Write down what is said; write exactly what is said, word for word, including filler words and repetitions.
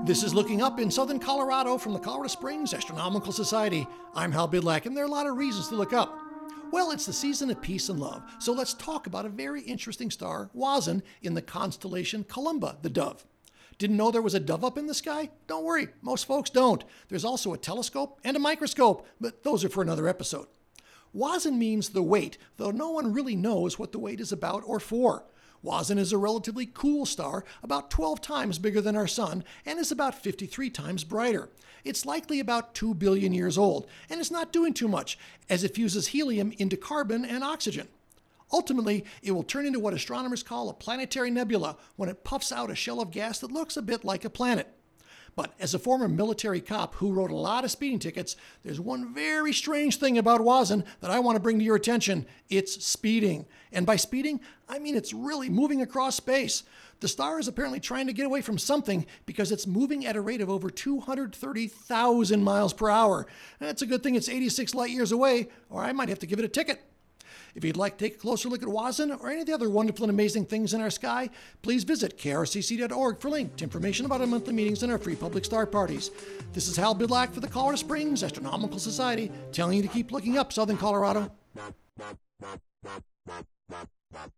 This is Looking Up in Southern Colorado from the Colorado Springs Astronomical Society. I'm Hal Bidlack, and there are a lot of reasons to look up. Well, it's the season of peace and love, so let's talk about a very interesting star, Wazn, in the constellation Columba, the dove. Didn't know there was a dove up in the sky? Don't worry, most folks don't. There's also a telescope and a microscope, but those are for another episode. Wazn means the weight, though no one really knows what the weight is about or for. Wazn is a relatively cool star, about twelve times bigger than our Sun, and is about fifty-three times brighter. It's likely about two billion years old, and it's not doing too much, as it fuses helium into carbon and oxygen. Ultimately, it will turn into what astronomers call a planetary nebula when it puffs out a shell of gas that looks a bit like a planet. But as a former military cop who wrote a lot of speeding tickets, there's one very strange thing about Wazn that I want to bring to your attention. It's speeding. And by speeding, I mean it's really moving across space. The star is apparently trying to get away from something because it's moving at a rate of over two hundred thirty thousand miles per hour. That's a good thing it's eighty-six light years away, or I might have to give it a ticket. If you'd like to take a closer look at Wazn or any of the other wonderful and amazing things in our sky, please visit K R C C dot org for linked information about our monthly meetings and our free public star parties. This is Hal Bidlack for the Colorado Springs Astronomical Society, telling you to keep looking up, Southern Colorado.